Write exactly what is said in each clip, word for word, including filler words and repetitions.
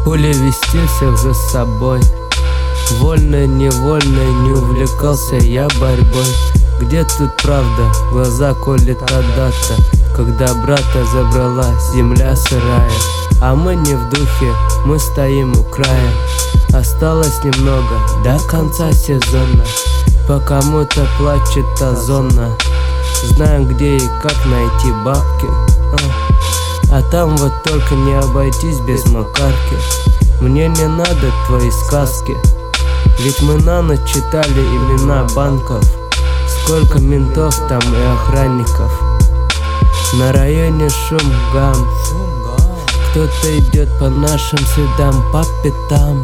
Пули вести всех за собой. Вольно, невольно, не увлекался я борьбой. Где тут правда? Глаза колет та дата, когда брата забрала земля сырая. А мы не в духе, мы стоим у края. Осталось немного до конца сезона. По кому-то плачет та зона. Знаю, где и как найти бабки. А, а там вот только не обойтись без макарки. Мне не надо твои сказки, ведь мы на ночь читали имена банков. Сколько ментов там и охранников. На районе шум, гам. Кто-то идет по нашим следам, по пятам.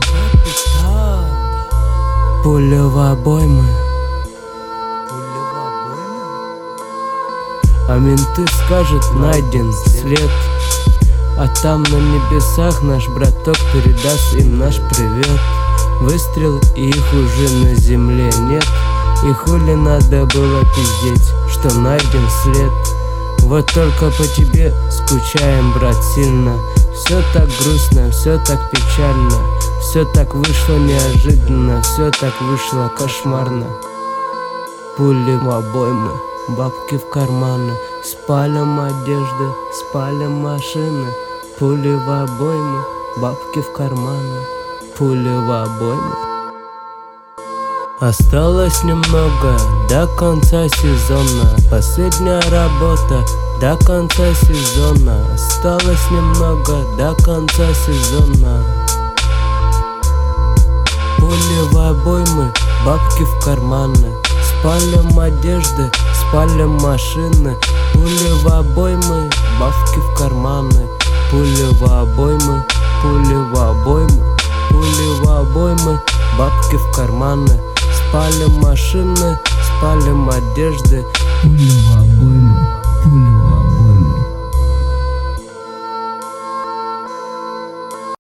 Пуля в обоймы. А менты скажут, найден след. А там на небесах наш браток передаст им наш привет. Выстрел, и их уже на земле нет. И хули надо было пиздеть, что найден след. Вот только по тебе скучаем, брат, сильно. Все так грустно, все так печально. Все так вышло неожиданно, все так вышло кошмарно. Пули в обоймы, бабки в карманы. Спалим одежды, спалим машины. Пули в обоймы, бабки в карманы. Пули в обоймы. Осталось немного до конца сезона. Последняя работа до конца сезона. Осталось немного до конца сезона. Пули в обоймы, бабки в карманы. Спалим одежды, спалим машины. Пули в обоймы, бабки в карманы. Пули в обоймы, пули в обоймы. Пули в обоймы, бабки в карманы. Спалим машины, спалим одежды. Пули в